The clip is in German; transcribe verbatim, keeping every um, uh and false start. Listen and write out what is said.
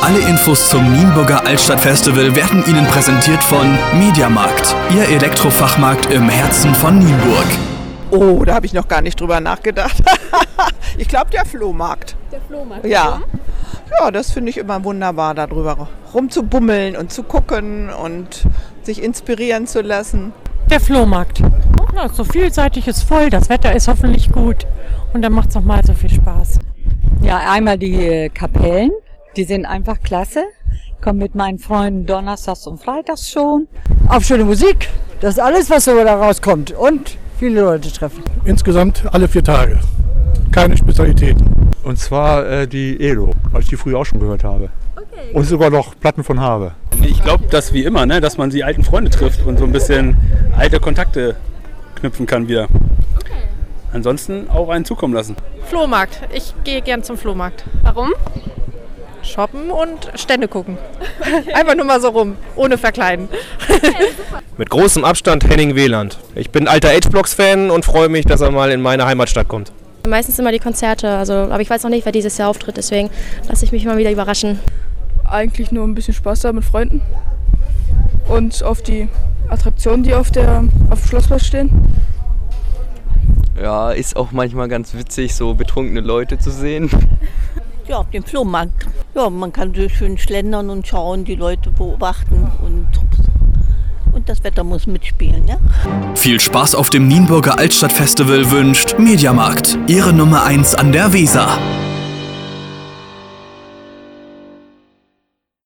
Alle Infos zum Nienburger Altstadtfestival werden Ihnen präsentiert von Mediamarkt, Ihr Elektrofachmarkt im Herzen von Nienburg. Oh, da habe ich noch gar nicht drüber nachgedacht. Ich glaube, der Flohmarkt. Der Flohmarkt? Ja. Ja, das finde ich immer wunderbar, da drüber rumzubummeln und zu gucken und sich inspirieren zu lassen. Der Flohmarkt. Ja, so vielseitig ist voll, das Wetter ist hoffentlich gut und dann macht es nochmal so viel Spaß. Ja, einmal die Kapellen, die sind einfach klasse. Ich komme mit meinen Freunden donnerstags und freitags schon. Auf schöne Musik, das ist alles, was so da rauskommt und viele Leute treffen. Insgesamt alle vier Tage, keine Spezialitäten. Und zwar äh, die Elo, weil ich die früher auch schon gehört habe. Okay. Und sogar noch Platten von habe. Ich glaube, dass wie immer, ne, dass man die alten Freunde trifft und so ein bisschen alte Kontakte knüpfen kann wieder. Okay. Ansonsten auch einen zukommen lassen. Flohmarkt. Ich gehe gern zum Flohmarkt. Warum? Shoppen und Stände gucken. Okay. Einfach nur mal so rum, ohne verkleiden. Okay, mit großem Abstand Henning Wieland. Ich bin alter H-Blocks-Fan und freue mich, dass er mal in meine Heimatstadt kommt. Meistens immer die Konzerte, also, aber ich weiß noch nicht, wer dieses Jahr auftritt, deswegen lasse ich mich mal wieder überraschen. Eigentlich nur ein bisschen Spaß da mit Freunden und auf die Attraktionen, die auf, der, auf dem Schlossplatz stehen. Ja, ist auch manchmal ganz witzig, so betrunkene Leute zu sehen. Ja, auf dem Flohmarkt. Ja, man kann so schön schlendern und schauen, die Leute beobachten und, und das Wetter muss mitspielen. Ja? Viel Spaß auf dem Nienburger Altstadtfestival wünscht Mediamarkt, Ihre Nummer eins an der Weser.